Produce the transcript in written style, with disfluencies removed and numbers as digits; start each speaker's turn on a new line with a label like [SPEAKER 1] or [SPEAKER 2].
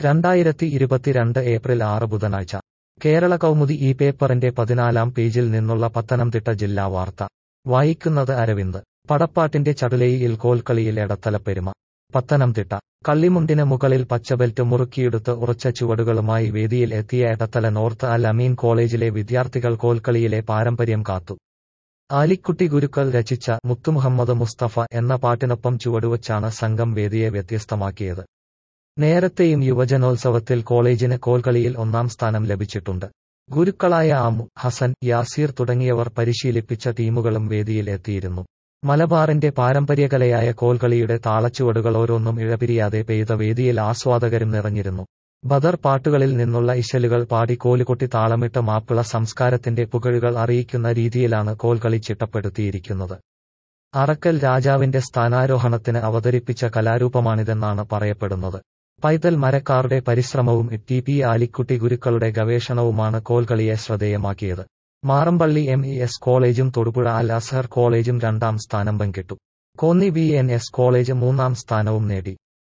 [SPEAKER 1] 2022 April 6 ബുധനാഴ്ച കേരള കൗമുദി ഈ പേപ്പറിന്റെ 14-ാം പേജിൽ നിന്നുള്ള പത്തനംതിട്ട ജില്ലാ വാർത്ത വായിക്കുന്നത് അരവിന്ദ്. പടപ്പാട്ടിന്റെ ചടുലയിൽ കോൽക്കളിയിൽ എടത്തലപ്പെരുമ. പത്തനംതിട്ട കള്ളിമുണ്ടിന് മുകളിൽ പച്ചബെൽറ്റ് മുറുക്കിയെടുത്ത് ഉറച്ച ചുവടുകളുമായി വേദിയിൽ എത്തിയ എടത്തല നോർത്ത് അൽ അമീൻ കോളേജിലെ വിദ്യാർത്ഥികൾ കോൽക്കളിയിലെ പാരമ്പര്യം കാത്തു. ആലിക്കുട്ടി ഗുരുക്കൾ രചിച്ച മുത്തുമുഹമ്മദ് മുസ്തഫ എന്ന പാട്ടിനൊപ്പം ചുവടുവച്ചാണ് സംഘം വേദിയെ വ്യത്യസ്തമാക്കിയത്. നേരത്തെയും യുവജനോത്സവത്തിൽ കോളേജിന് കോൽക്കളിയിൽ 1-ാം സ്ഥാനം ലഭിച്ചിട്ടുണ്ട്. ഗുരുക്കളായ ആമു, ഹസൻ, യാസീർ തുടങ്ങിയവർ പരിശീലിപ്പിച്ച ടീമുകളും വേദിയിൽ എത്തിയിരുന്നു. മലബാറിന്റെ പാരമ്പര്യകലയായ കോൽക്കളിയുടെ താളച്ചുവടുകൾ ഓരോന്നും ഇഴപിരിയാതെ പെയ്ത വേദിയിൽ ആസ്വാദകരും നിറഞ്ഞിരുന്നു. ബദർ പാട്ടുകളിൽ നിന്നുള്ള ഇശലുകൾ പാടി കോലുകൊട്ടി താളമിട്ട് മാപ്പിള സംസ്കാരത്തിന്റെ പുകഴുകൾ അറിയിക്കുന്ന രീതിയിലാണ് കോൽക്കളി ചിട്ടപ്പെടുത്തിയിരിക്കുന്നത്. അറക്കൽ രാജാവിന്റെ സ്ഥാനാരോഹണത്തിന് അവതരിപ്പിച്ച കലാരൂപമാണിതെന്നാണ് പറയപ്പെടുന്നത്. പൈതൽ മരക്കാരുടെ പരിശ്രമവും ടി.പി. ആലിക്കുട്ടി ഗുരുക്കളുടെ ഗവേഷണവുമാണ് കോൽക്കളിയെ ശ്രദ്ധേയമാക്കിയത്. മാറമ്പള്ളി എം.ഇ.എസ്. കോളേജും തൊടുപുഴ അൽ അസ്ഹർ കോളേജും 2-ാം സ്ഥാനം പങ്കിട്ടു. കോന്നി ബി.എൻ.എസ്. കോളേജ് 3-ാം സ്ഥാനവും നേടി.